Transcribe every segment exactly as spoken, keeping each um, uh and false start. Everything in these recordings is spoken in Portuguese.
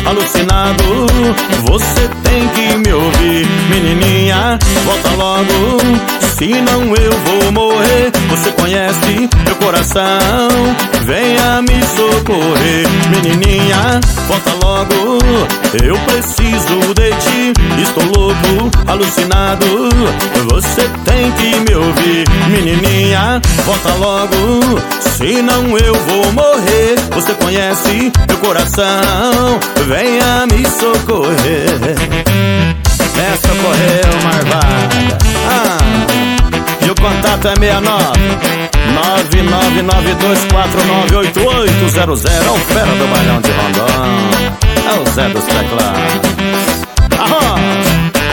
alucinado. Você tem que me ouvir, menininha, volta logo, senão eu vou morrer. Você conhece meu coração, venha me socorrer. Menininha, volta logo, eu preciso de ti. Estou louco, alucinado, você tem que me ouvir. Menininha, volta logo, senão eu vou morrer. Você conhece meu coração, venha me socorrer. Essa correu, marvada. Ah, e o contato é seis nove nove nove nove dois quatro nove oito oito zero zero. É o fera do bailão de Rondônia, é o Zé dos teclados. Arroz.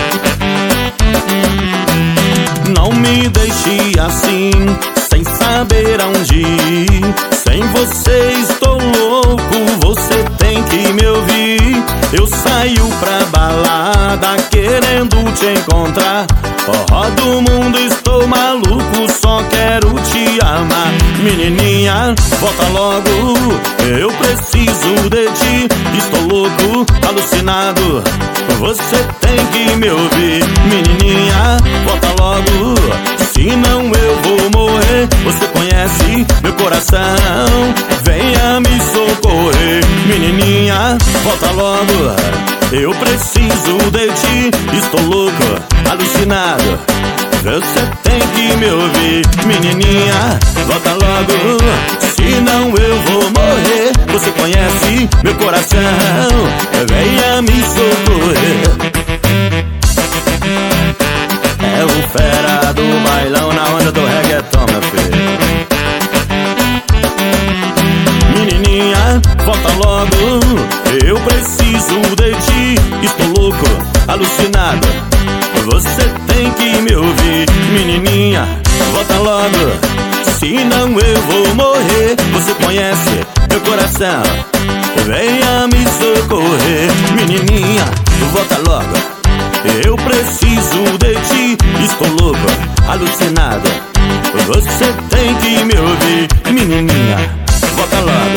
Não me deixe assim, sem saber aonde ir. Sem você estou louco, você tem que me ouvir. Eu saio pra balada querendo te encontrar. Rodo o mundo, estou maluco, só quero te amar. Menininha, volta logo, eu preciso de ti. Estou louco, alucinado, você tem que me ouvir. Menininha, volta logo, senão eu vou morrer. Você conhece meu coração, venha me socorrer. Menininha, volta logo, eu preciso de ti. Estou louco, alucinado, você tem que me ouvir. Menininha, volta logo, senão eu vou morrer. Você conhece meu coração, venha me socorrer. É o fera do bailão na onda do reggaeton, meu filho. Menininha, volta logo, eu preciso de ti. Estou louco, alucinado, você tem que me ouvir. Menininha, volta logo, senão eu vou morrer. Você conhece meu coração, venha me socorrer. Menininha, volta logo, eu preciso de ti. Estou louco, alucinado, você tem que me ouvir. Menininha, volta logo,